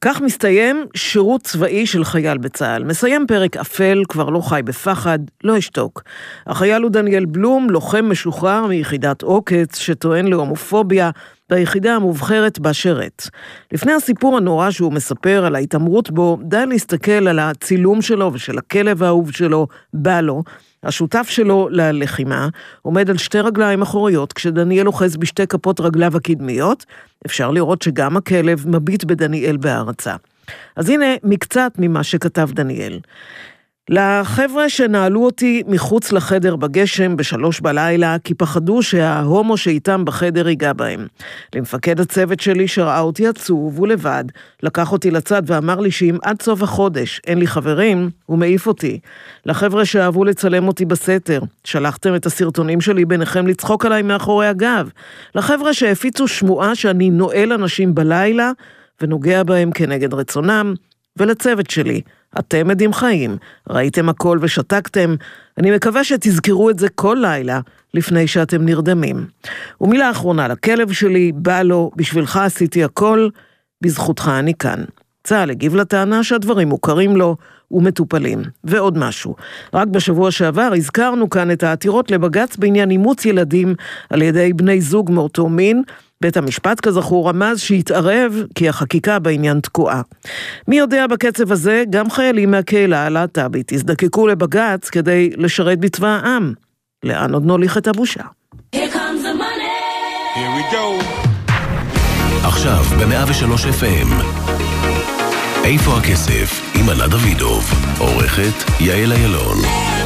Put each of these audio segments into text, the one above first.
כך מסתיים שירות צבאי של חייל בצה"ל. מסיים פרק אפל, כבר לא חי בפחד, לא אשתוק. החייל הוא דניאל בלום, לוחם משוחרר מיחידת עוקץ, שטוען להומופוביה ביחידה המובחרת בשרת. לפני הסיפור הנורא שהוא מספר על ההתאמרות בו, די להסתכל על הצילום שלו ושל הכלב האהוב שלו, בלו, השותף שלו ללחימה, עומד על שתי רגליים אחוריות, כשדניאל אוחז בשתי כפות רגליו הקדמיות, אפשר לראות שגם הכלב מביט בדניאל בהערצה. אז הנה מקצת ממה שכתב דניאל. לחבר'ה שנעלו אותי מחוץ לחדר בגשם ב3 בלילה, כי פחדו שההומו שאיתם בחדר ייגע בהם. למפקד הצוות שלי שראה אותי עצוב ולבד, לקח אותי לצד ואמר לי שאם עד סוף החודש אין לי חברים, הוא מעיף אותי. לחבר'ה שאהבו לצלם אותי בסתר, שלחתם את הסרטונים שלי ביניכם לצחוק עליי מאחורי הגב. לחבר'ה שהפיצו שמועה שאני נועל אנשים בלילה ונוגע בהם כנגד רצונם, ולצוות שלי, אתם עדים חיים, ראיתם הכל ושתקתם, אני מקווה שתזכרו את זה כל לילה לפני שאתם נרדמים. ומילה אחרונה לכלב שלי, בלו, בשבילך עשיתי הכל, בזכותך אני כאן. צה"ל הגיב לטענה שהדברים מוכרים לו ומטופלים. ועוד משהו, רק בשבוע שעבר הזכרנו כאן את העתירות לבג"ץ בעניין אימוץ ילדים על ידי בני זוג מאותו מין, בית המשפט כזכור רמז שהתערב כי החקיקה בעניין תקועה. מי יודע בקצב הזה, גם חיילים מהקהילה הלהט"בית הזדקקו לבג"ץ כדי לשרת בצבא העם. לאן עוד נוליך את הבושה? Here comes the money. Here we go. עכשיו ב-103 FM. איפה הכסף? עם ענת דוידוב. עורכת יעל אילון.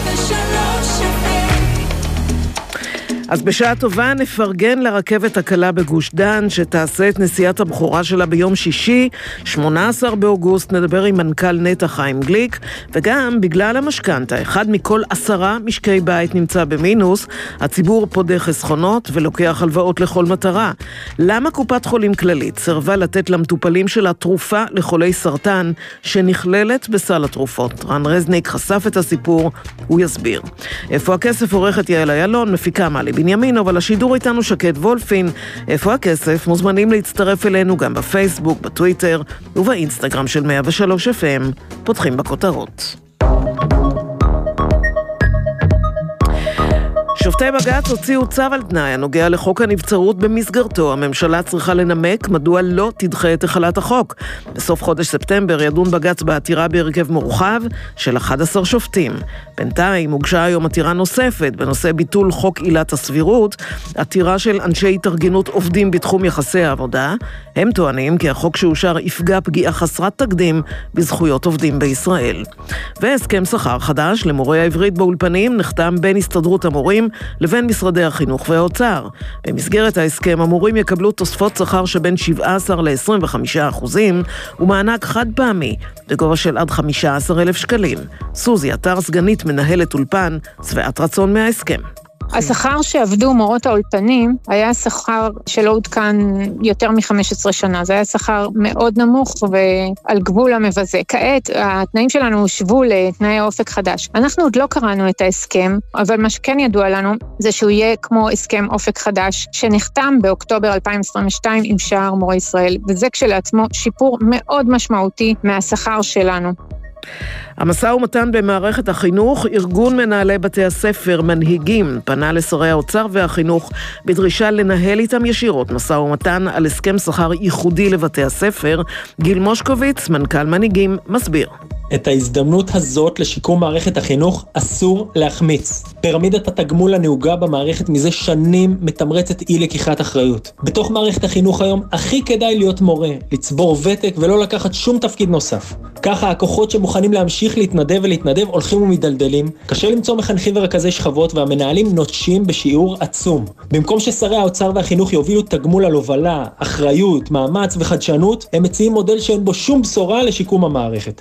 אז בשעה טובה נפרגן לרכבת הקלה בגוש דן, שתעשה את נסיעת הבכורה שלה ביום שישי, 18 באוגוסט, נדבר עם מנכ"ל נטע חיים גליק, וגם בגלל המשכנתה, 1 מכל 10 משקי בית נמצא במינוס, הציבור פודה חסכונות ולוקח הלוואות לכל מטרה. למה קופת חולים כללית סרבה לתת למטופלים שלה תרופה לחולי סרטן, שנכללת בסל התרופות? רן רזניק חשף את הסיפור, הוא יסביר. איפה הכסף? עורכת יעל אילון, מפיקה מלי בנימין, אבל השידור איתנו שקד וולפין. איפה הכסף? מוזמנים להצטרף אלינו גם בפייסבוק, בטוויטר ובאינסטגרם של 103 FM. פותחים בכותרות. שופטי בג"ץ הוציאו צו על תנאי הנוגע לחוק הנבצרות. במסגרתו הממשלה צריכה לנמק מדוע לא תדחה את החלת החוק. בסוף חודש ספטמבר ידון בג"ץ בעתירה בהרכב מורחב של 11 שופטים. בינתיים הוגשה היום עתירה נוספת בנושא ביטול חוק עילת הסבירות, עתירה של אנשי התארגנות עובדים בתחום יחסי העבודה. הם טוענים כי החוק שאושר יפגע פגיעה חסרת תקדים בזכויות עובדים בישראל. והסכם שכר חדש למורי העברית באולפנים נחתם בין הסתדרות המורים לבין משרדי החינוך והאוצר. במסגרת ההסכם המורים יקבלו תוספות שכר שבין 17 ל-25% ומענק חד פעמי בגובה של עד 15,000 שקלים. סוזי אתר, סגנית מנהלת אולפן, שבעת רצון מההסכם. השכר שעבדו מורות האולפנים היה שכר שלא עודכן יותר מ-15 שנה. זה היה שכר מאוד נמוך ועל גבול המבזה. כעת התנאים שלנו הושבו לתנאי אופק חדש. אנחנו עוד לא קראנו את ההסכם, אבל מה שכן ידוע לנו זה שהוא יהיה כמו הסכם אופק חדש שנחתם באוקטובר 2022 עם שאר מורי ישראל, וזה כשלעצמו שיפור מאוד משמעותי מהשכר שלנו. המשא ומתן במערכת החינוך, ארגון מנהלי בתי הספר מנהיגים פנה לשרי האוצר והחינוך בדרישה לנהל איתם ישירות משא ומתן על הסכם שכר ייחודי לבתי הספר. גיל מושקוביץ, מנכ"ל מנהיגים, מסביר. את ההזדמנות הזאת לשיקום מערכת החינוך אסור להחמיץ. פירמידת התגמול הנהוגה במערכת מזה שנים מתמרצת אי לקיחת אחריות. בתוך מערכת החינוך היום הכי כדאי להיות מורה, לצבור ותק ולא לקחת שום תפקיד נוסף. ככה הכוחות שמוכנים להמשיך להתנדב ולהתנדב הולכים ומדלדלים. קשה למצוא מחנכים ורכזי שכבות והמנהלים נוטשים בשיעור עצום. במקום ששרי האוצר והחינוך יובילו תגמול על הובלה, אחריות, מאמץ וחדשנות, הם מציעים מודל שאין בו שום בשורה לשיקום המערכת.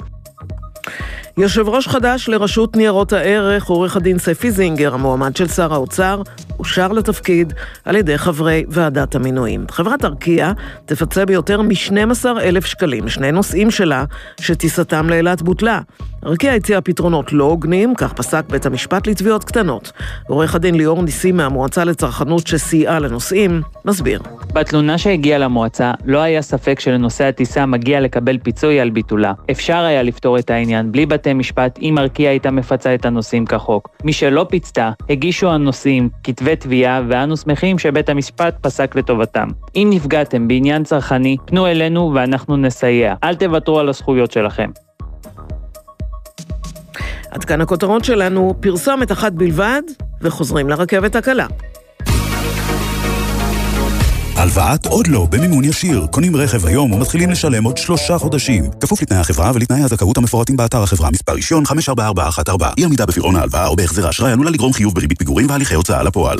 יושב ראש חדש לרשות ניירות הערך, עורך הדין ספי זינגר, המועמד של שר האוצר, אושר לתפקיד על ידי חברי ועדת המינויים. חברת ארקיע תפצה ביותר מ-12,000 שקלים, שני נושאים שלה שטיסתם לאילת בוטלה. ארקיע הציעה פתרונות לא הוגנים, כך פסק בית המשפט לתביעות קטנות. עורך הדין ליאור ניסים מהמועצה לצרכנות שסייעה לנושאים, מסביר. בתלונה שהגיעה למועצה לא היה ספק שלנושא הטיסה מגיע לקבל פיצוי על ביטולה. אפשר היה לפתור את העניין בלי בתי משפט אם ארקיע הייתה מפצה את הנוסעים כחוק. מי שלא פיצתה, הגישו הנוסעים כתבי תביעה, ואנו שמחים שבית המשפט פסק לטובתם. אם נפגעתם בעניין צרכני, פנו אלינו ואנחנו נסייע. אל תוותרו על הזכויות שלכם. עד כאן הכותרות שלנו, פרסומת אחת בלבד, וחוזרים לרכבת הקלה. הלוואת עוד לא במימון ישיר. קונים רכב היום ומתחילים לשלם עוד 3 חודשים. כפוף לתנאי החברה ולתנאי הזכאות המפורטים באתר החברה. מספר רישיון 54414. אי עמידה בפירעון ההלוואה או בהחזר האשראי עלולה לגרום חיוב בריבית פיגורים והליכי הוצאה לפועל.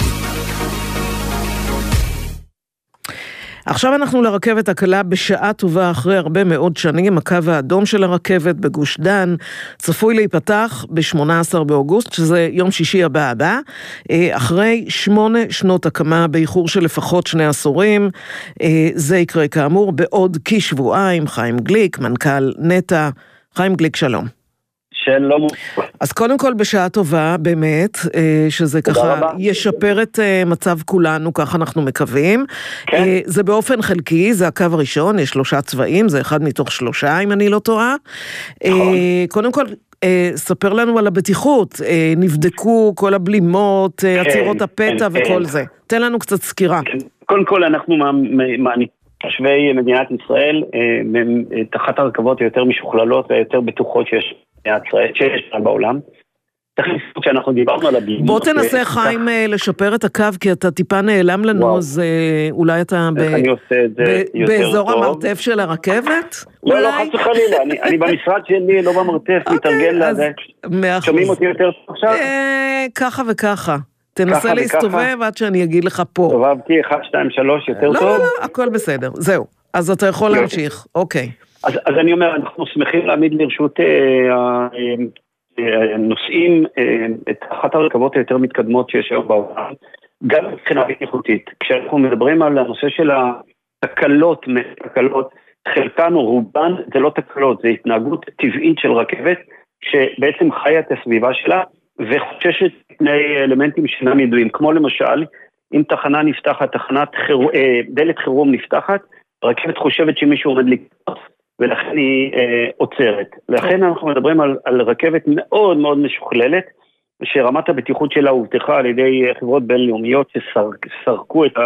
עכשיו אנחנו לרכבת הקלה בשעה טובה אחרי הרבה מאוד שנים. הקו האדום של הרכבת בגוש דן צפוי להיפתח ב-18 באוגוסט, שזה יום שישי הבא, אחרי 8 שנות הקמה באיחור של לפחות 2 עשורים. זה יקרה כאמור בעוד כשבועיים. חיים גליק, מנכ"ל נטע. חיים גליק, שלום. שלום. אז קודם כל בשעה טובה באמת, שזה ככה ישפר את מצב כולנו, ככה אנחנו מקווים. כן. זה באופן חלקי, זה הקו הראשון, יש 3 צבעים, זה 1 מתוך 3 אם אני לא טועה. נכון. קודם כל, ספר לנו על הבטיחות, נבדקו כל הבלימות, עצירות הפתע וכל זה. תן לנו קצת סקירה. קודם כל אנחנו תושבי מדינת ישראל, את אחת הרכבות היותר משוכללות והיותר בטוחות שיש בעולם. צריך לספור שאנחנו דיברנו על הבלימות. בוא תנסה חיים לשפר את הקו, כי אתה טיפה נעלם לנו, אז אולי אתה באזור המרתף של הרכבת? לא, חס וחלילה, אני במשרד שלי, לא במרתף, מתארגן לזה. שומעים אותי יותר עכשיו? ככה וככה. תנסה להסתובב עד שאני אגיד לך פה. סובבתי 1, 2, 3 יותר טוב? לא, הכל בסדר, זהו. אז אתה יכול להמשיך, אוקיי. אז אני אומר, אנחנו שמחים להעמיד לרשות הנוסעים את אחת הרכבות היותר מתקדמות שיש היום בעולם, גם מבחינה בטיחותית. כשאנחנו מדברים על הנושא של התקלות, חלקן או רובן זה לא תקלות, זה התנהגות טבעית של רכבת, שבעצם חיה את הסביבה שלה, וחוששת מפני אלמנטים שאינם ידועים, כמו למשל, אם תחנה נפתחת, דלת חירום נפתחת, הרכבת חושבת שמישהו עומד לקפוץ, ולכן היא עוצרת. לכן אנחנו מדברים על רכבת מאוד מאוד משוכללת, שרמת הבטיחות שלה הובטחה על ידי חברות בינלאומיות שסרקו את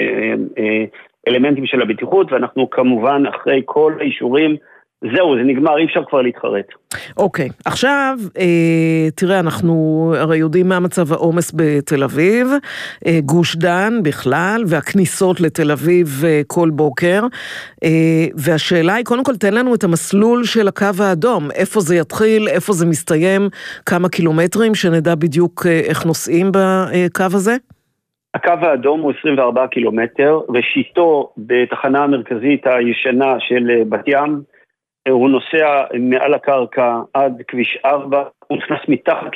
האלמנטים של הבטיחות, ואנחנו כמובן אחרי כל האישורים, זהו, זה נגמר, אי אפשר כבר להתחרט. אוקיי, עכשיו, תראה, אנחנו הרי יודעים מה מצב העומס בתל אביב, גוש דן בכלל, והכניסות לתל אביב כל בוקר, והשאלה היא, קודם כל, תן לנו את המסלול של הקו האדום, איפה זה יתחיל, איפה זה מסתיים, כמה קילומטרים, שנדע בדיוק איך נוסעים בקו הזה? הקו האדום הוא 24 קילומטר, ראשיתו בתחנה המרכזית הישנה של בת ים, הוא נוסע מעל הקרקע עד כביש 4, הוא נכנס מתחת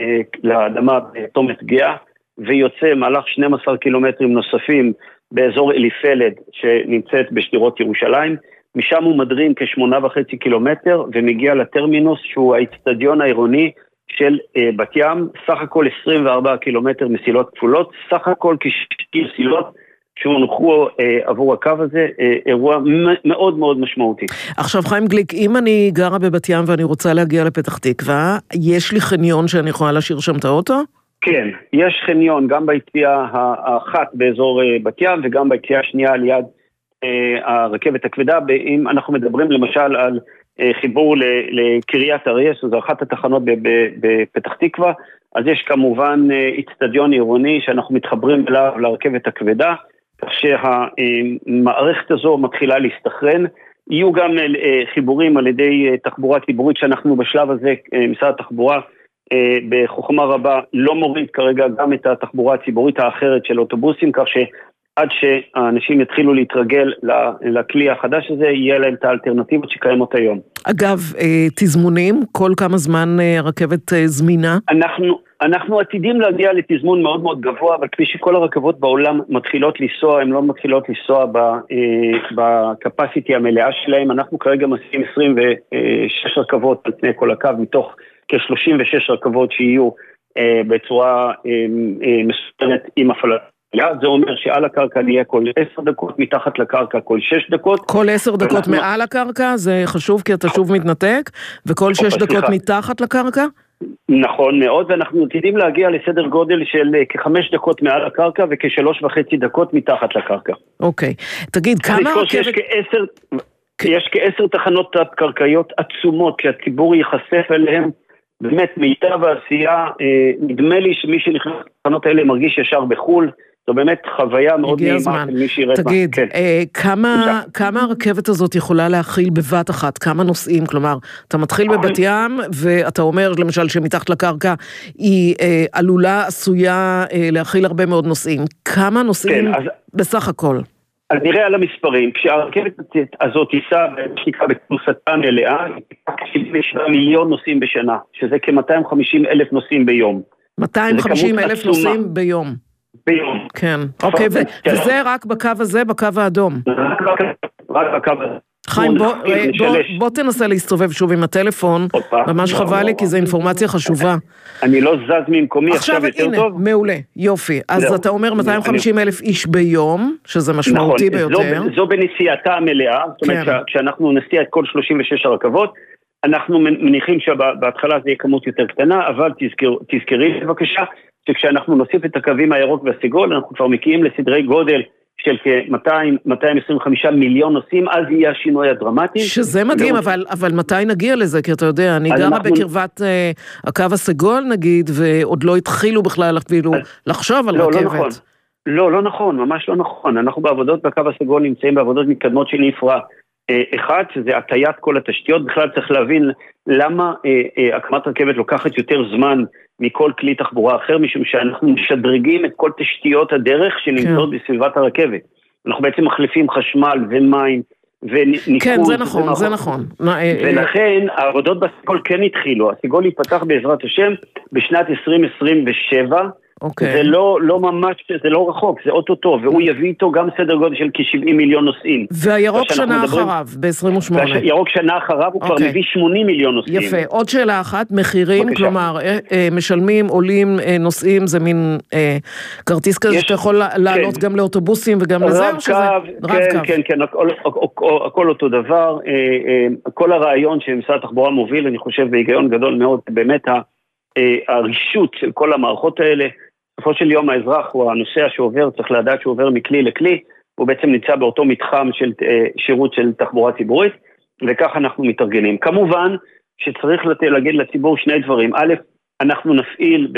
לאדמה בתומת גאה, ויוצא מהלך 12 קילומטרים נוספים באזור אליפלד שנמצאת בשדרות ירושלים, משם הוא מדרים כ8.5 קילומטר ומגיע לטרמינוס שהוא האצטדיון העירוני של בת ים, סך הכל 24 קילומטר מסילות כפולות, סך הכל כ60 מסילות, שהונחו עבור הקו הזה, אירוע מאוד מאוד משמעותי. עכשיו חיים גליק, אם אני גרה בבת ים ואני רוצה להגיע לפתח תקווה, יש לי חניון שאני יכולה להשאיר שם את האוטו? כן, יש חניון גם ביציאה האחת באזור בת ים, וגם ביציאה השנייה ליד הרכבת הכבדה, אם אנחנו מדברים למשל על חיבור לקריית אריה, זו אחת התחנות בפתח תקווה, אז יש כמובן אצטדיון עירוני שאנחנו מתחברים אליו לרכבת הכבדה, כך שהמערכת הזו מתחילה להסתכרן, יהיו גם חיבורים על ידי תחבורה ציבורית שאנחנו בשלב הזה, משרד התחבורה בחוכמה רבה לא מוריד כרגע גם את התחבורה הציבורית האחרת של אוטובוסים, כך שעד שהאנשים יתחילו להתרגל לכלי החדש הזה, יהיה להם את האלטרנטיבות שקיימות היום. אגב, תזמונים, כל כמה זמן הרכבת זמינה? אנחנו עתידים להגיע לתזמון מאוד מאוד גבוה, אבל כפי שכל הרכבות בעולם מתחילות לנסוע, הן לא מתחילות לנסוע בקפסיטי המלאה שלהם. אנחנו כרגע מסיעים 26 רכבות על פני כל הקו, מתוך כ-36 רכבות שיהיו בצורה מסודרת עם הפעלת זה אומר שעל הקרקע נהיה כל 10 דקות, מתחת לקרקע כל 6 דקות. כל 10 דקות מעל הקרקע, זה חשוב כי אתה שוב מתנתק, וכל 6 דקות מתחת לקרקע? נכון מאוד, ואנחנו עתידים להגיע לסדר גודל של כ5 דקות מעל הקרקע וכ3.5 דקות מתחת לקרקע. אוקיי, תגיד, כמה רכבת... יש כ10 תחנות תת-קרקעיות עצומות שהציבור ייחשף אליהן, באמת מיטב העשייה, נדמה לי שמי שנכנס לתחנות האלה מרגיש ישר בחול, זו באמת חוויה מאוד נעימה של מי שירד. תגיד, כמה הרכבת הזאת יכולה להכיל בבת אחת? כמה נוסעים? כלומר, אתה מתחיל בבת ים, ואתה אומר למשל שמתחת לקרקע היא עשויה להכיל הרבה מאוד נוסעים. כמה נוסעים בסך הכל? אז נראה על המספרים, כשהרכבת הזאת תיסע בכניסתה מלאה, 77 מיליון נוסעים בשנה, שזה כ-250,000 נוסעים ביום. 250,000 נוסעים ביום. ביום. כן, אוקיי, וזה רק בקו הזה, בקו האדום. רק בקו הזה. חיים, בוא תנסה להסתובב שוב עם הטלפון, ממש חבל לי כי זו אינפורמציה חשובה. אני לא זז ממקומי, עכשיו יותר טוב? הנה, מעולה, יופי. אז אתה אומר 250,000 איש ביום, שזה משמעותי ביותר. זו בנסיעתה המלאה, זאת אומרת כשאנחנו נסיע את כל 36 הרכבות, אנחנו מניחים שבהתחלה זה יהיה כמות יותר קטנה, אבל תזכרי בבקשה, שכשאנחנו נוסיף את הקווים הירוק והסגול, אנחנו כבר מגיעים לסדרי גודל של כ-225 מיליון נוסעים, אז יהיה השינוי הדרמטי. שזה מדהים, אבל מתי נגיע לזה? כי אתה יודע, אני גרה בקרבת הקו הסגול נגיד, ועוד לא התחילו בכלל אפילו לחשוב על רכבת. לא נכון, ממש לא נכון. אנחנו בעבודות בקו הסגול נמצאים בעבודות מתקדמות של אינפרה. אחד, שזה הטיית כל התשתיות, בכלל צריך להבין למה הקמת רכבת לוקחת יותר זמן מכל כלי תחבורה אחר, משום שאנחנו משדרגים את כל תשתיות הדרך שנמצאות בסביבת הרכבת. אנחנו בעצם מחליפים חשמל ומים וניקוז. כן, זה נכון, זה נכון. ולכן העבודות בסגול כן התחילו. הסגול ייפתח בעזרת השם בשנת 2027, זה לא ממש, זה לא רחוק, זה אוטוטו, והוא יביא איתו גם סדר גודל של כ-70 מיליון נוסעים. והירוק שנה אחריו, ב-28. והירוק שנה אחריו הוא כבר מביא 80 מיליון נוסעים. יפה, עוד שאלה אחת, מחירים, כלומר, משלמים, עולים, נוסעים, זה מין כרטיס כזה שאתה יכול לעלות גם לאוטובוסים וגם לזה, או שזה רב-קו? כן, הכל אותו דבר, כל הרעיון שמשרד התחבורה מוביל, אני חושב בהיגיון גדול מאוד, באמת הרישות של כל המערכות האלה, בסופו של יום האזרח הוא הנוסע שעובר, צריך לדעת שהוא עובר מכלי לכלי, הוא בעצם נמצא באותו מתחם של שירות של תחבורה ציבורית, וכך אנחנו מתארגנים. כמובן שצריך להגיד לציבור שני דברים. א', אנחנו נפעיל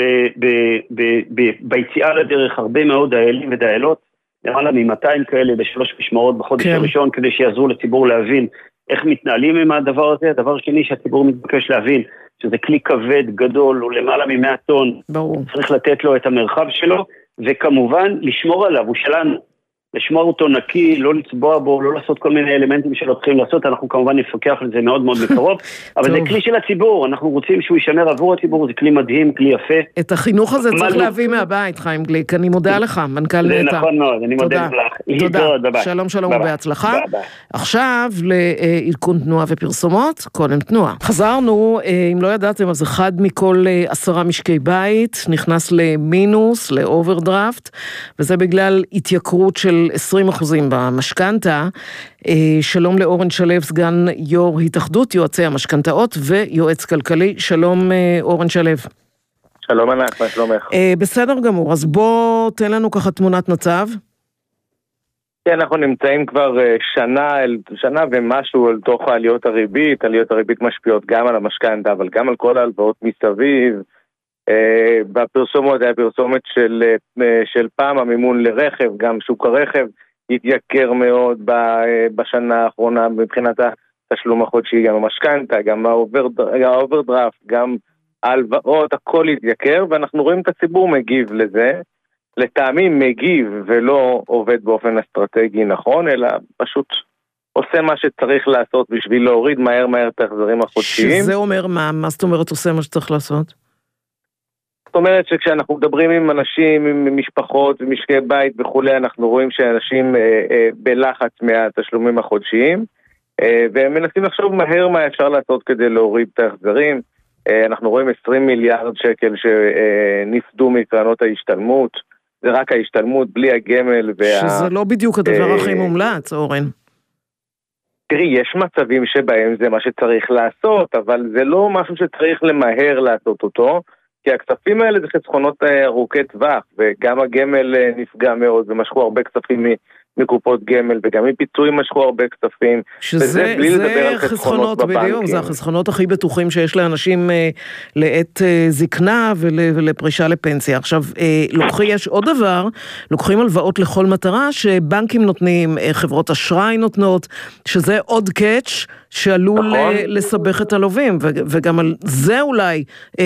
ביציאה לדרך הרבה מאוד דיילים ודיילות, למעלה מ-200 כאלה בשלוש משמרות בחודש הראשון, כדי שיעזרו לציבור להבין איך מתנהלים עם הדבר הזה. הדבר שני שהציבור מתבקש להבין, שזה כלי כבד, גדול, הוא למעלה מ100 טון, צריך לתת לו את המרחב שלו, וכמובן לשמור עליו, הוא שלנו, לשמור אותו נקי, לא לצבוע בו, לא לעשות כל מיני אלמנטים שלא צריכים לעשות, אנחנו כמובן נפקח לזה מאוד מאוד מקרוב, אבל זה כלי של הציבור, אנחנו רוצים שהוא יישמר עבור הציבור, זה כלי מדהים, כלי יפה. את החינוך הזה צריך להביא מהבית, חיים גליק, אני מודה לך, מנכ"ל נטע. זה נכון מאוד, אני מודה לך. תודה, שלום ובהצלחה. עכשיו לעדכון תנועה ופרסומות, קודם תנועה. חזרנו, אם לא ידעתם, אז אחד מכל 10 משקי בית נכנס למינוס, לאוברדרפט, וזה בגלל התייקרות של 20% במשכנתה. שלום לאורן שלו, סגן יו"ר התאחדות יועצי המשכנתאות ויועץ כלכלי. שלום אורן שלו. שלום ענק, מה שלומך? בסדר גמור, אז בוא תן לנו ככה תמונת מצב. כן, אנחנו נמצאים כבר שנה ומשהו על תוך העליות הריבית. עליות הריבית משפיעות גם על המשכנתה, אבל גם על כל ההלוואות מסביב. בפרסומות היה פרסומת של פעם המימון לרכב, גם שוק הרכב התייקר מאוד בשנה האחרונה מבחינת התשלום החודשי, גם המשכנתה, גם האוברדרפט, גם ההלוואות, הכל התייקר, ואנחנו רואים את הציבור מגיב לזה, לטעמי מגיב ולא עובד באופן אסטרטגי נכון, אלא פשוט עושה מה שצריך לעשות בשביל להוריד מהר את ההחזרים החודשיים. שזה אומר מה זאת אומרת עושה מה שצריך לעשות? זאת אומרת שכשאנחנו מדברים עם אנשים, עם משפחות ומשקי בית וכולי, אנחנו רואים שאנשים בלחץ מהתשלומים החודשיים, והם מנסים לחשוב מהר מה אפשר לעשות כדי להוריד את ההחזרים. אנחנו רואים 20 מיליארד שקל שנפדו מקרנות ההשתלמות, זה רק ההשתלמות, בלי הגמל. שזה לא בדיוק הדבר הכי מומלץ, אורן. תראי, יש מצבים שבהם זה מה שצריך לעשות, אבל זה לא משהו שצריך למהר לעשות אותו, כי הכספים האלה זה חסכונות ארוכי טווח, וגם הגמל נפגע מאוד, ומשכו הרבה כספים מקופות גמל, וגם מפיצויים משכו הרבה כספים, שזה בלי לדבר על חסכונות בבנקים. זה החסכונות הכי בטוחים שיש לאנשים לעת זקנה ולפרישה לפנסיה. עכשיו, יש עוד דבר, לוקחים הלוואות לכל מטרה, שבנקים נותנים, חברות אשראי נותנות, שזה עוד קאץ' שעלול לסבך את הלווים, וגם על זה אולי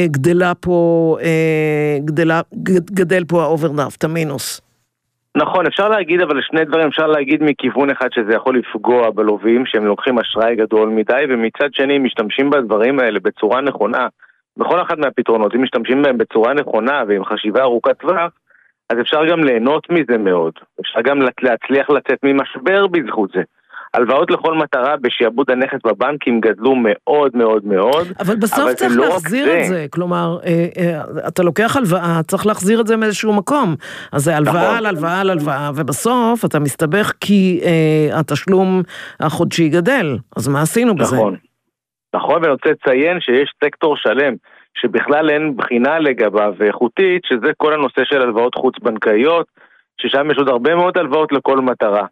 גדל פה האוברדרפט, המינוס. נכון, אפשר להגיד, אבל שני דברים, אפשר להגיד מכיוון אחד שזה יכול לפגוע בלווים, שהם לוקחים אשראי גדול מדי, ומצד שני משתמשים בדברים האלה בצורה נכונה, בכל אחד מהפתרונות, אם משתמשים בהם בצורה נכונה, ועם חשיבה ארוכת טווח, אז אפשר גם ליהנות מזה מאוד, אפשר גם להצליח לצאת ממשבר בזכות זה. הלוואות לכל מטרה בשיעבוד הנכס בבנקים גדלו מאוד מאוד מאוד. אבל בסוף צריך להחזיר את זה, כלומר, אתה לוקח הלוואה, צריך להחזיר את זה מאיזשהו מקום. אז זה הלוואה על הלוואה על הלוואה, ובסוף אתה מסתבך כי התשלום החודשי גדל. אז מה עשינו בזה? נכון, ואני רוצה לציין שיש סקטור שלם, שבכלל אין בחינה לגביו ואיכותית, שזה כל הנושא של הלוואות חוץ-בנקאיות, ששם יש עוד הרבה מאוד הלוואות לכל מטרה.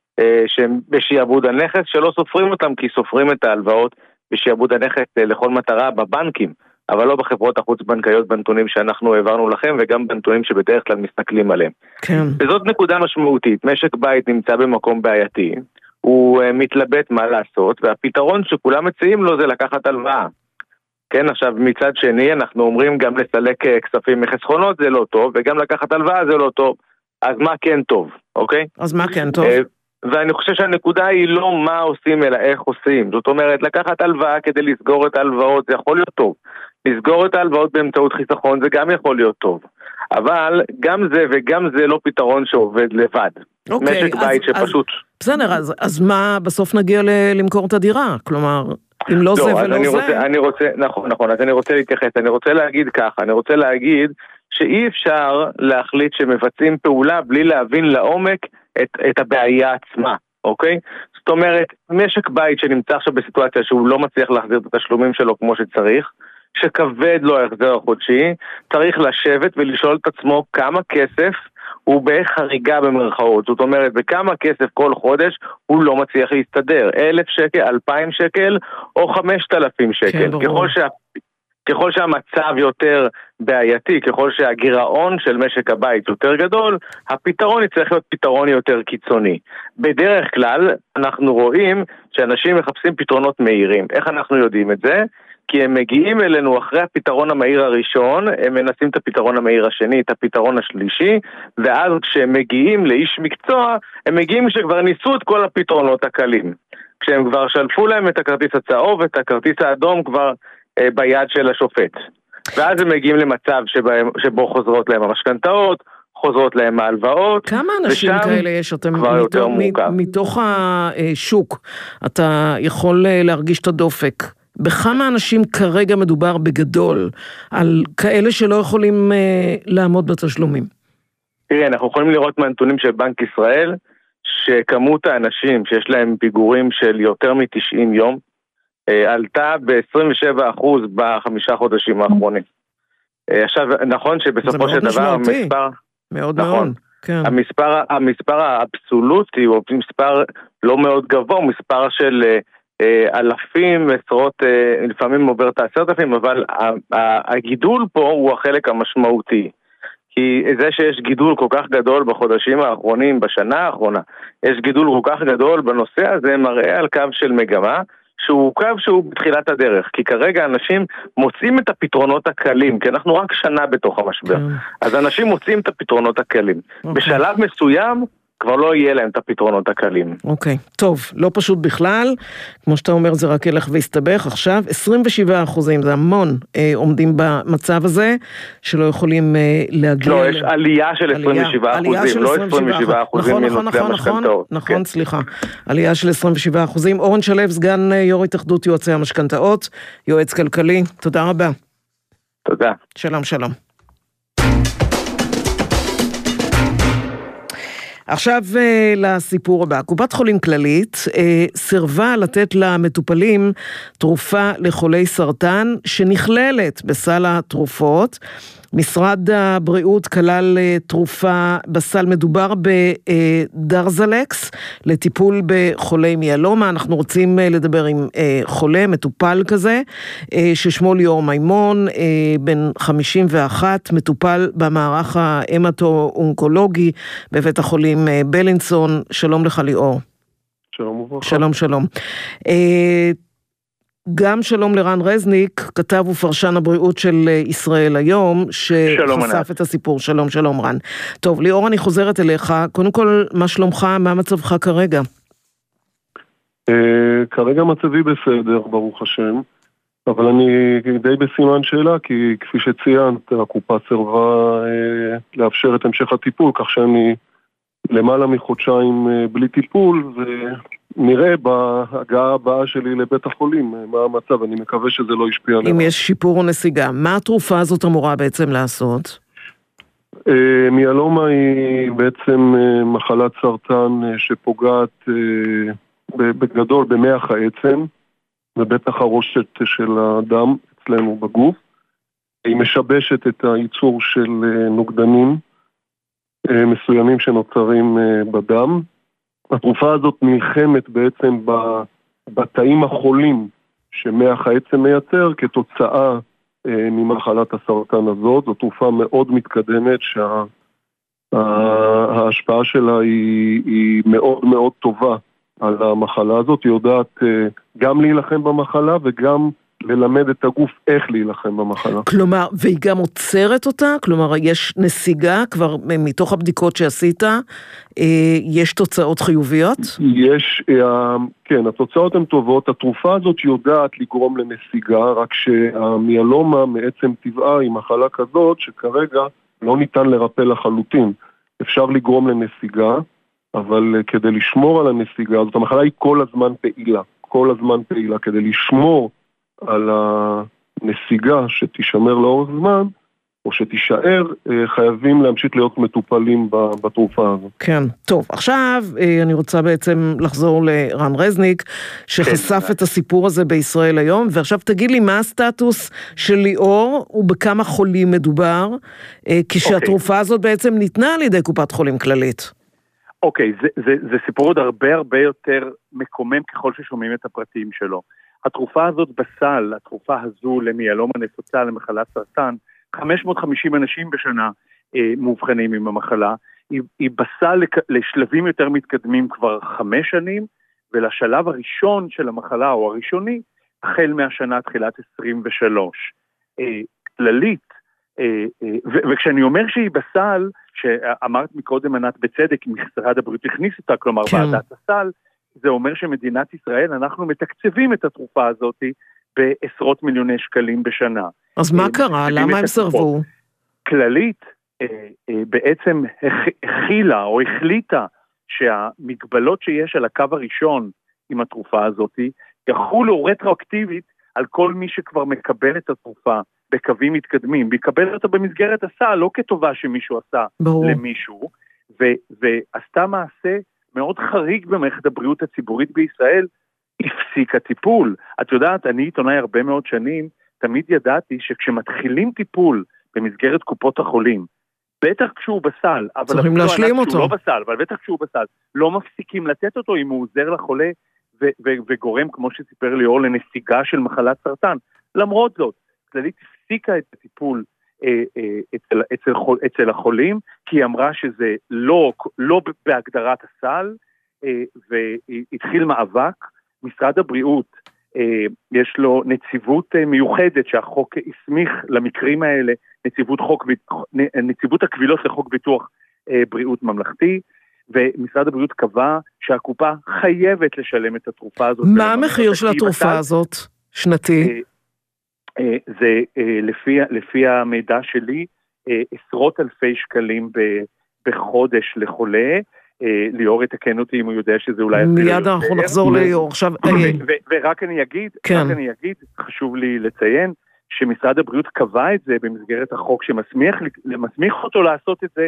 שהם בשיעבוד הנכס, שלא סופרים אותם, כי סופרים את ההלוואות בשיעבוד הנכס לכל מטרה בבנקים, אבל לא בחברות החוץ-בנקאיות בנתונים שאנחנו העברנו לכם, וגם בנתונים שבדרך כלל מסתכלים עליהם. כן. וזאת נקודה משמעותית. משק בית נמצא במקום בעייתי, הוא מתלבט מה לעשות, והפתרון שכולם מציעים לו זה לקחת הלוואה. כן, עכשיו מצד שני אנחנו אומרים גם לסלק כספים מחסכונות זה לא טוב, וגם לקחת הלוואה זה לא טוב. אז מה כן טוב, אוקיי? אז מה כן טוב? ואני חושב שהנקודה היא לא מה עושים אלא איך עושים. זאת אומרת, לקחת הלוואה כדי לסגור את ההלוואות זה יכול להיות טוב. לסגור את ההלוואות באמצעות חיסכון זה גם יכול להיות טוב. אבל גם זה וגם זה לא פתרון שעובד לבד. משק בית שפשוט... בסדר, אז מה בסוף נגיע למכור את הדירה? כלומר, אם לא זה ולא זה... נכון, אז אני רוצה להתייחס. אני רוצה להגיד ככה, אני רוצה להגיד שאי אפשר להחליט שמבצעים פעולה בלי להבין לעומק את הבעיה עצמה, אוקיי? זאת אומרת, משק בית שנמצא עכשיו בסיטואציה שהוא לא מצליח להחזיר את התשלומים שלו כמו שצריך, שכבד לו ההחזר החודשי, צריך לשבת ולשאול את עצמו כמה כסף הוא בחריגה במרכאות. זאת אומרת, בכמה כסף כל חודש הוא לא מצליח להסתדר. 1,000 שקל, 2,000 שקל או 5,000 שקל. ככל שהמצב יותר בעייתי, ככל שהגירעון של משק הבית יותר גדול, הפתרון יצטרך להיות פתרון יותר קיצוני. בדרך כלל אנחנו רואים שאנשים מחפשים פתרונות מהירים. איך אנחנו יודעים את זה? כי הם מגיעים אלינו אחרי הפתרון המהיר הראשון, הם מנסים את הפתרון המהיר השני, את הפתרון השלישי, ואז כשהם מגיעים לאיש מקצוע, הם מגיעים שכבר ניסו את כל הפתרונות הקלים. כשהם כבר שלפו להם את הכרטיס הצהוב, את הכרטיס האדום כבר ביד של השופט. ואז הם מגיעים למצב שבו חוזרות להם המשכנתאות, חוזרות להם ההלוואות. כמה אנשים כאלה יש? אתם מתוך השוק, אתה יכול להרגיש את הדופק. בכמה אנשים כרגע מדובר בגדול, על כאלה שלא יכולים לעמוד בתשלומים? תראה, אנחנו יכולים לראות מהנתונים של בנק ישראל, שכמות האנשים שיש להם פיגורים של יותר מ-90 יום, עלתה ב-27% ב5 חודשים האחרונים. עכשיו, נכון שבסופו של דבר המספר... מאוד נכון, מאוד, כן. המספר האבסולוטי הוא מספר לא מאוד גבוה, הוא מספר של אלפים, עשרות, לפעמים עובר את 10,000, אבל הגידול פה הוא החלק המשמעותי. כי זה שיש גידול כל כך גדול בחודשים האחרונים, בשנה האחרונה, יש גידול כל כך גדול בנושא הזה, מראה על קו של מגמה, שהוא קו שהוא בתחילת הדרך, כי כרגע אנשים מוצאים את הפתרונות הקלים, כי אנחנו רק שנה בתוך המשבר. אז אנשים מוצאים את הפתרונות הקלים. בשלב מסוים כבר לא יהיה להם את הפתרונות הקלים. אוקיי, טוב, לא פשוט בכלל, כמו שאתה אומר זה רק ילך והסתבך, עכשיו 27%, זה המון, עומדים במצב הזה, שלא יכולים להגיע... לא, יש עלייה של 27%, לא 27% מנוצלי המשכנתאות. נכון, סליחה, עלייה של 27%. אורן שלו, סגן יו"ר התאחדות יועצי המשכנתאות, יועץ כלכלי, תודה רבה. תודה. שלום, שלום. עכשיו לסיפור הבא. קופת חולים כללית סירבה לתת למטופלים תרופה לחולי סרטן שנכללת בסל התרופות. משרד הבריאות כלל תרופה בסל, מדובר בדרזלקס לטיפול בחולי מיאלומה. אנחנו רוצים לדבר עם חולה, מטופל כזה, ששמו ליאור מימון, בן 51, מטופל במערך ההמטו-אונקולוגי בבית החולים בלינסון. שלום לך ליאור. שלום וברכה. שלום, שלום. גם שלום לרן רזניק, כתב ופרשן הבריאות של ישראל היום, שחשף את הסיפור. שלום, שלום רן. טוב, ליאור, אני חוזרת אליך. קודם כל, מה שלומך? מה מצבך כרגע? כרגע מצבי בסדר, ברוך השם, אבל אני די בסימן שאלה, כי כפי שציינת, הקופה סירבה לאפשר את המשך הטיפול, כך שאני למעלה מחודשיים בלי טיפול, ונראה בהגעה הבאה שלי לבית החולים מה המצב. אני מקווה שזה לא ישפיע עליו. אם יש שיפור או נסיגה, מה התרופה הזאת אמורה בעצם לעשות? מיאלומה היא בעצם מחלת סרטן שפוגעת בגדול במח העצם, ובטח הרושת של הדם אצלנו בגוף. היא משבשת את הייצור של נוגדנים מסוימים שנוצרים בדם. התרופה הזאת נלחמת בעצם בתאים החולים שמח העצם מייצר כתוצאה ממחלת הסרטן הזאת. זו תרופה מאוד מתקדמת שההשפעה שלה היא מאוד מאוד טובה על המחלה הזאת. היא יודעת גם להילחם במחלה וגם ללמד את הגוף איך להילחם במחלה. כלומר, והיא גם עוצרת אותה? כלומר, יש נסיגה כבר מתוך הבדיקות שעשית? יש תוצאות חיוביות? יש, כן, התוצאות הן טובות. התרופה הזאת יודעת לגרום לנסיגה, רק שהמיאלומה מעצם טבעה היא מחלה כזאת שכרגע לא ניתן לרפא לחלוטין. אפשר לגרום לנסיגה, אבל כדי לשמור על הנסיגה הזאת, המחלה היא כל הזמן פעילה. כל הזמן פעילה. כדי לשמור על הנסיגה שתישמר לאורך זמן, או שתישאר, חייבים להמשיך להיות מטופלים בתרופה הזו. כן, טוב, עכשיו אני רוצה בעצם לחזור לרן רזניק, שחשף את הסיפור הזה בישראל היום, ועכשיו תגיד לי מה הסטטוס של ליאור, ובכמה חולים מדובר, כשהתרופה הזאת בעצם ניתנה על ידי קופת חולים כללית. אוקיי, זה סיפור עוד הרבה יותר מקומם ככל ששומעים את הפרטים שלו. התרופה הזאת בסל, התרופה הזו למיאלומה נפוצה למחלת סרטן, 550 אנשים בשנה מאובחנים עם המחלה, היא בסל לשלבים יותר מתקדמים כבר 5 שנים, ולשלב הראשון של המחלה, או הראשוני, החל מהשנה תחילת 23. כללית, וכשאני אומר שהיא בסל, שאמרת מקודם ענת בצדק, משרד הבריאות הכניס אותה, כלומר ועדת הסל, זה אומר שמדינת ישראל, אנחנו מתקצבים את התרופה הזאת בעשרות מיליוני שקלים בשנה. אז מה קרה? למה הם סרבו? כללית בעצם הכילה או החליטה שהמגבלות שיש על הקו הראשון עם התרופה הזאת, יחולו רטרואקטיבית על כל מי שכבר מקבל את התרופה בקווים מתקדמים, ויקבל אותה במסגרת הסל, לא כטובה שמישהו עשה למישהו, ועשתה מעשה מאוד חריג במערכת הבריאות הציבורית בישראל, הפסיק הטיפול. את יודעת, אני עיתונאי הרבה מאוד שנים, תמיד ידעתי שכשמתחילים טיפול במסגרת קופות החולים, בטח כשהוא בסל, צריכים להשלים אותו. לא בסל, אבל בטח כשהוא בסל, לא מפסיקים לתת אותו אם הוא עוזר לחולה וגורם, כמו שסיפר ליאור, לנסיגה של מחלת סרטן. למרות זאת, כללית הפסיקה את הטיפול אצל החולים, כי היא אמרה שזה לא בהגדרת הסל, והתחיל מאבק. משרד הבריאות, יש לו נציבות מיוחדת שהחוק הסמיך למקרים האלה, נציבות הקבילות לחוק ביטוח בריאות ממלכתי, ומשרד הבריאות קבע שהקופה חייבת לשלם את התרופה הזאת. מה המחיר של התרופה הזאת? שנתי? זה לפי המידע שלי, עשרות אלפי שקלים בחודש לחולה. ליאור יתקן אותי אם הוא יודע שזה אולי... מיד אנחנו נחזור ליאור. ורק אני אגיד, חשוב לי לציין, שמשרד הבריאות קבע את זה במסגרת החוק שמסמיך אותו לעשות את זה,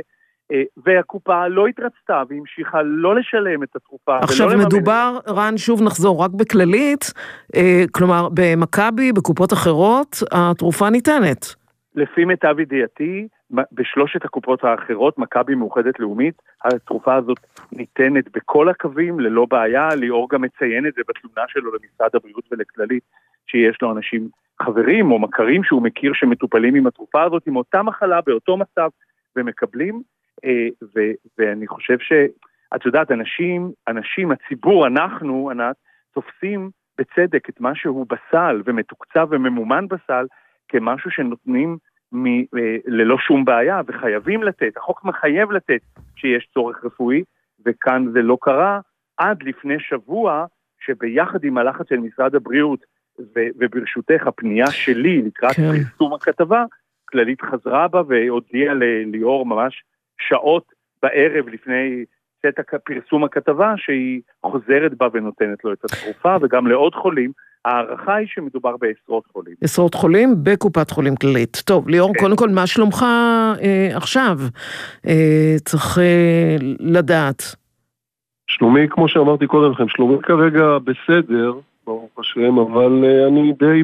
והקופה לא התרצתה והמשיכה לא לשלם את התרופה. עכשיו מדובר, רן, שוב נחזור, רק בכללית, כלומר במכבי, בקופות אחרות, התרופה ניתנת. לפי מיטב ידיעתי, בשלושת הקופות האחרות, מכבי מאוחדת לאומית, התרופה הזאת ניתנת בכל הקווים, ללא בעיה. ליאור גם מציין את זה בתלונה שלו למשרד הבריאות ולכללית, שיש לו אנשים חברים או מכרים שהוא מכיר שמטופלים עם התרופה הזאת, עם אותה מחלה, באותו מצב, ומקבלים. ואני חושב שאת יודעת, אנשים, הציבור, אנחנו, ענת, תופסים בצדק את מה שהוא בסל ומתוקצב וממומן בסל, כמשהו שנותנים ללא שום בעיה, וחייבים לתת, החוק מחייב לתת שיש צורך רפואי, וכאן זה לא קרה עד לפני שבוע, שביחד עם הלחץ של משרד הבריאות, וברשותך הפנייה שלי לקראת פרסום הכתבה, כללית חזרה בה והודיעה לליאור ממש שעות בערב לפני צאת פרסום הכתבה, שהיא חוזרת בה ונותנת לו את התרופה, וגם לעוד חולים. הערכה היא שמדובר בעשרות חולים. עשרות חולים בקופת חולים כללית. טוב, ליאור, קודם כל, מה שלומך עכשיו? צריך לדעת. שלומי, כמו שאמרתי קודם לכם, שלומי כרגע בסדר, ברוך השם, אבל אני די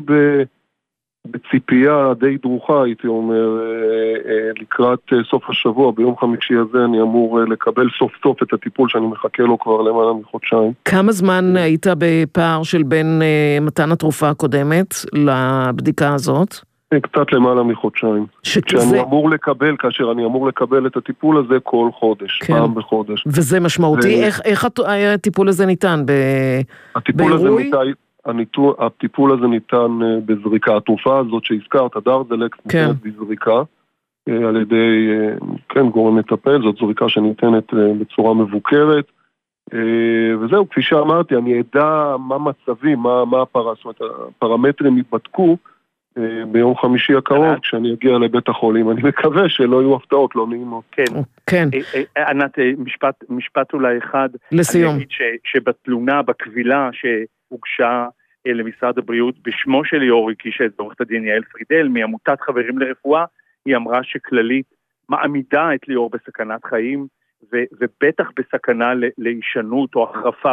בציפייה, די דרוכה, הייתי אומר, לקראת סוף השבוע, ביום חמישי הזה, אני אמור לקבל סוף סוף את הטיפול שאני מחכה לו כבר למעלה מחודשיים. כמה זמן היית בפער של בין מתן התרופה הקודמת לבדיקה הזאת? קצת למעלה מחודשיים. שאני אמור לקבל, כאשר אני אמור לקבל את הטיפול הזה כל חודש, פעם בחודש. וזה משמעותי? איך הטיפול הזה ניתן? בעירוי? הטיפול הזה ניתן בזריקה. התרופה הזאת שהזכרת, דרזלקס, ניתנת בזריקה על ידי גורם מטפל. זאת זריקה שניתנת בצורה מבוקרת, וזהו, כפי שאמרתי, אני אדע מה מצבים, מה הפרמטרים יתבדקו ביום חמישי הקרוב, כשאני אגיע לבית החולים. אני מקווה שלא יהיו הפתעות, לא נעימות. כן. ענת, משפט אולי אחד. לסיום. אני אגיד שבתלונה, בקבילה שהוגשה למשרד הבריאות, בשמו של ליאור הגישה את עורכת הדין יעל פרידל, מעמותת חברים לרפואה, היא אמרה שכללית מעמידה את ליאור בסכנת חיים, ובטח בסכנה להישנות או החרפה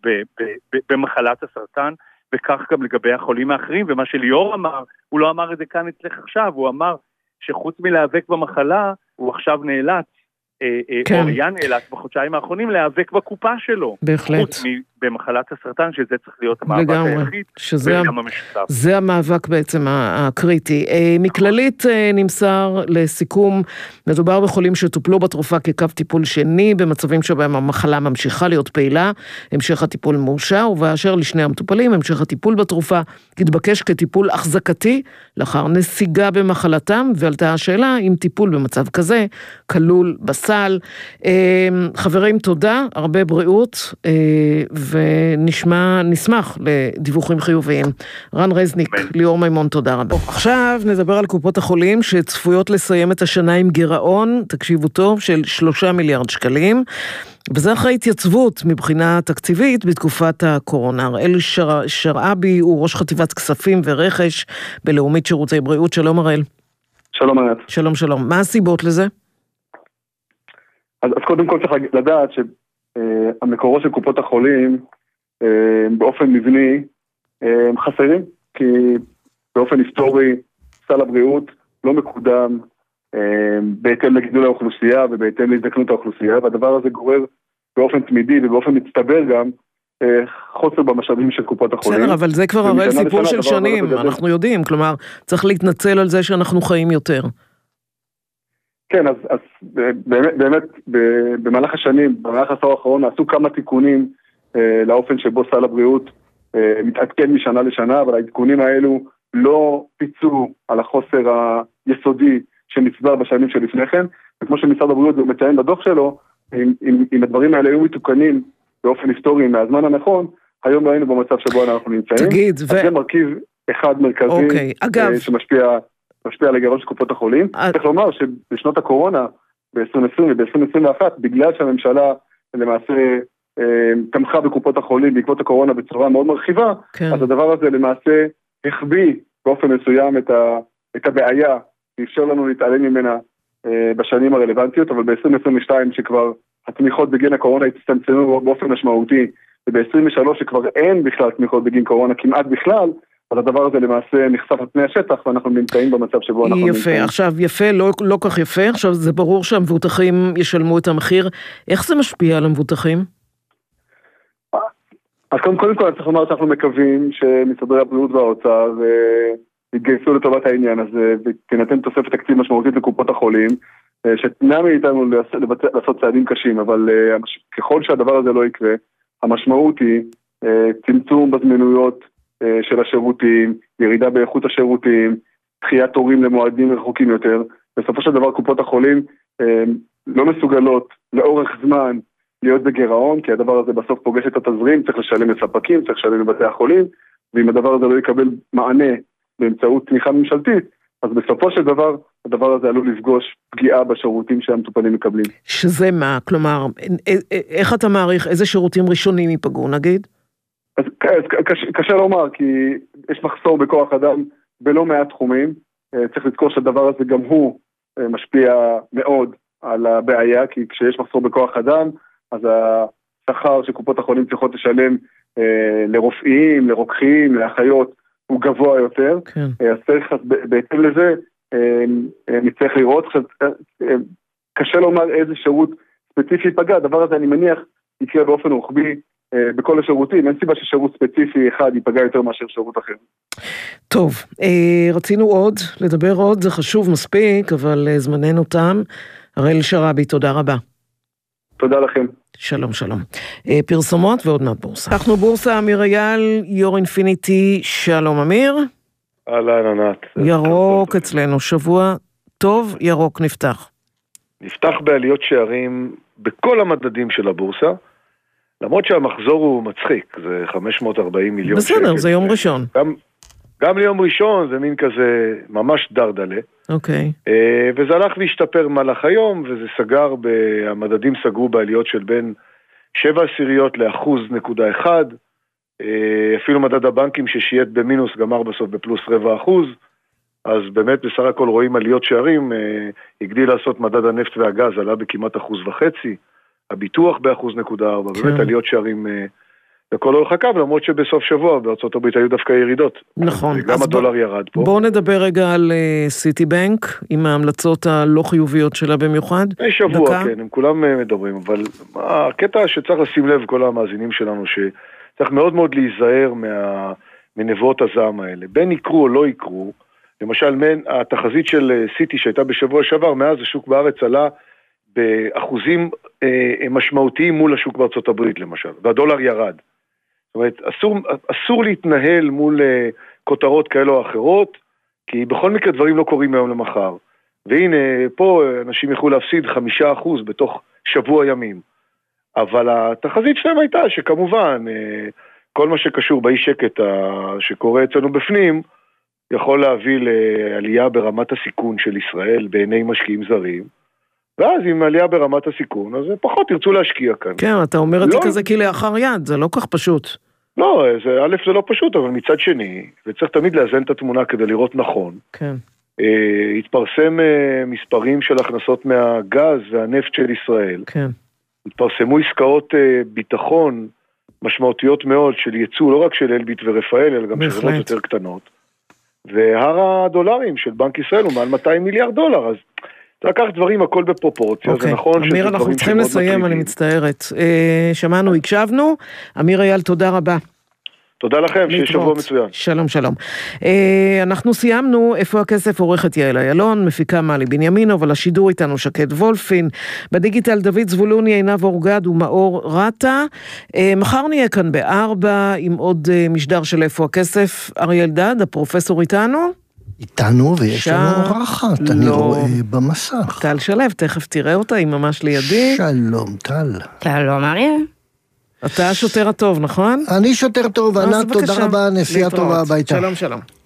במחלת הסרטן, וכך גם לגבי החולים האחרים. ומה שליאור אמר, הוא לא אמר את זה כאן אצלך עכשיו, הוא אמר שחוץ מלהיאבק במחלה, הוא עכשיו נאלץ, או היה נאלץ בחודשיים האחרונים, להיאבק בקופה שלו. בהחלט. חוץ במחלת הסרטן, שזה צריך להיות המאבק היחיד, וגם המשותף. זה המאבק בעצם הקריטי. מכללית נמסר לסיכום, מדובר בחולים שטופלו בתרופה כקו טיפול שני, במצבים שבהם המחלה ממשיכה להיות פעילה, המשך הטיפול מאושר, ובאשר לשני המטופלים, המשך הטיפול בתרופה התבקש כטיפול החזקתי, לאחר נסיגה במחלתם, ועלתה השאלה אם טיפול במצב כזה כלול בסל. חברים, תודה, הרבה בריאות, ונשמח לדיווחים חיוביים. רן רזניק, ליאור מימון, תודה רבה. עכשיו נדבר על קופות החולים שצפויות לסיים את השנה עם גירעון, תקשיבו טוב, של 3 מיליארד שקלים, וזה אחרי התייצבות מבחינה תקציבית בתקופת הקורונה. הראל שרעבי הוא ראש חטיבת כספים ורכש בלאומית שירותי בריאות. שלום הראל. שלום ענת. שלום. מה הסיבות לזה? אז קודם כל צריך לדעת שהמקורות של קופות החולים באופן מבני הם חסרים, כי באופן היסטורי סל הבריאות לא מקודם בהתאם לגידול האוכלוסייה ובהתאם להזדקנות האוכלוסייה, והדבר הזה גורר באופן תמידי ובאופן מצטבר גם חוסר במשאבים של קופות החולים. בסדר, אבל זה כבר הרי סיפור של שנים, אנחנו יודעים, כלומר צריך להתנצל על זה שאנחנו חיים יותר. כן, אז באמת במהלך השנים, במהלך העשור האחרון, עשו כמה תיקונים לאופן שבו סל הבריאות מתעדכן משנה לשנה, אבל העדכונים האלו לא פיצו על החוסר היסודי שנצבר בשנים שלפני כן, וכמו שמשרד הבריאות מציין בדוח שלו, אם הדברים האלה היו מתוקנים באופן היסטורי מהזמן הנכון, היום לא היינו במצב שבו אנחנו נמצאים. תגיד, זה מרכיב אחד מרכזי שמשפיע על הגירעון של קופות החולים. צריך לומר שבשנות הקורונה, ב-2020 וב-2021, בגלל שהממשלה למעשה תמכה בקופות החולים בעקבות הקורונה בצורה מאוד מרחיבה, אז הדבר הזה למעשה החביא באופן מסוים את הבעיה, ואפשר לנו להתעלם ממנה בשנים הרלוונטיות, אבל ב-2022 שכבר התמיכות בגין הקורונה הצטמצמו באופן משמעותי, וב-23 שכבר אין בכלל תמיכות בגין קורונה כמעט בכלל, אז הדבר הזה למעשה נחשף על פני השטח, ואנחנו נמצאים במצב שבו אנחנו נמצאים. יפה, עכשיו יפה, לא כך יפה, עכשיו זה ברור שהמבוטחים ישלמו את המחיר, איך זה משפיע על המבוטחים? אז קודם כל צריך לומר שאנחנו מקווים שמשרדי הבריאות והאוצר יתגייסו לטובת העניין הזה, ותינתן תוספת תקציב משמעותית לקופות החולים, שתמנע מאיתנו לעשות צעדים קשים, אבל ככל שהדבר הזה לא יקרה, המשמעות היא צמצום בזמינויות של השירותים, ירידה באיכות השירותים, דחיית תורים למועדים רחוקים יותר. בסופו של דבר קופות החולים לא מסוגלות לאורך זמן להיות בגירעון, כי הדבר הזה בסוף פוגש את התזרים, צריך לשלם לספקים, צריך לשלם לבתי החולים, ואם הדבר הזה לא יקבל מענה באמצעות תמיכה ממשלתית, אז בסופו של דבר, הדבר הזה עלול לפגוש פגיעה בשירותים שהמטופלים מקבלים. שזה מה? כלומר, איך אתה מעריך, איזה שירותים ראשונים ייפגעו, נגיד? אז קשה לומר, כי יש מחסור בכוח אדם בלא מעט תחומים, צריך לזכור שהדבר הזה גם הוא משפיע מאוד על הבעיה, כי כשיש מחסור בכוח אדם, אז השכר שקופות החולים צריכות לשלם לרופאים, לרוקחים, לאחיות, הוא גבוה יותר. כן. אז צריך, בהתאם לזה, נצטרך לראות, קשה לומר איזה שירות ספציפי פגע, הדבר הזה אני מניח יקרה באופן רוחבי בכל השירותים, אין סיבה ששירות ספציפי אחד ייפגע יותר מאשר שירות אחר. טוב, רצינו לדבר עוד, זה חשוב מספיק, אבל זמננו תם. הראל שרבי, תודה רבה. תודה לכם. שלום, שלום. פרסומות ועוד מעט בורסה. אנחנו בורסה, אמיר אייל, יור אינפיניטי, שלום אמיר. אהלן ענת. ירוק אצלנו, שבוע טוב, ירוק נפתח. נפתח בעליות שערים בכל המדדים של הבורסה, למרות שהמחזור הוא מצחיק, זה 540 מיליון שקל. בסדר, זה יום ראשון. גם ליום ראשון זה מין כזה ממש דרדלה. אוקיי. וזה הלך והשתפר מהלך היום, וזה סגר, המדדים סגרו בעליות של בין 0.7% ל1.1%, אפילו מדד הבנקים ששייט במינוס גמר בסוף בפלוס 0.25%, אז באמת בסך הכל רואים עליות שערים, הגדיל לעשות מדד הנפט והגז, עלה בכמעט 1.5%, הביטוח ב1.4%, באמת עליות שערים לכל אורך הקו, למרות שבסוף שבוע בארצות הברית היו דווקא ירידות. נכון. גם הדולר ירד פה. בואו נדבר רגע על סיטי בנק, עם ההמלצות הלא חיוביות שלה במיוחד. שבוע, כן, הם כולם מדברים, אבל הקטע שצריך לשים לב כל המאזינים שלנו, שצריך מאוד מאוד להיזהר מנבואות הזעם האלה. בין יקרו או לא יקרו, למשל, התחזית של סיטי שהייתה בשבוע שעבר, מאז השוק בארץ עלה באחוזים משמעותיים מול השוק בארצות הברית, למשל, והדולר ירד. זאת אומרת, אסור להתנהל מול כותרות כאלה או אחרות, כי בכל מקרה דברים לא קורים מהיום למחר. והנה, פה אנשים יכולו להפסיד 5% בתוך שבוע ימים. אבל התחזית שלהם הייתה שכמובן, כל מה שקשור באי שקט שקורה אצלנו בפנים, יכול להביא לעלייה ברמת הסיכון של ישראל בעיני משקיעים זרים, ואז עם עלייה ברמת הסיכון, אז פחות ירצו להשקיע כאן. כן, אתה אומר את זה כזה כלאחר יד, זה לא כך פשוט. לא, א' זה לא פשוט, אבל מצד שני, וצריך תמיד לאזן את התמונה כדי לראות נכון. כן. התפרסם מספרים של הכנסות מהגז והנפט של ישראל. כן. התפרסמו עסקאות ביטחון משמעותיות מאוד של ייצוא, לא רק של אלביט ורפאל, אלא גם של חברות יותר קטנות. והר הדולרים של בנק ישראל הוא מעל 200 מיליארד דולר, אז לקח דברים הכל בפרופורציה, זה נכון. אמיר, אנחנו צריכים לסיים, אני מצטערת. שמענו, הקשבנו. אמיר אייל, תודה רבה. תודה לכם, שיש שבוע מצוין. שלום, שלום. אנחנו סיימנו, איפה הכסף, עורכת יעל איילון, מפיקה מלי בנימינו, אבל השידור איתנו שקד וולפין, בדיגיטל דוד זבולוני, עינב אורגד ומאור רטה. מחר נהיה כאן ב-4 עם עוד משדר של איפה הכסף. אריה אלדד, הפרופסור איתנו, ויש לנו אורחת, אני רואה במסך. טל שלו, תכף תראה אותה, היא ממש לידי. שלום, טל. שלום, אריה. אתה השוטר הטוב, נכון? אני שוטר טוב, ענת, תודה רבה, נסיעה טובה הביתה. שלום, שלום.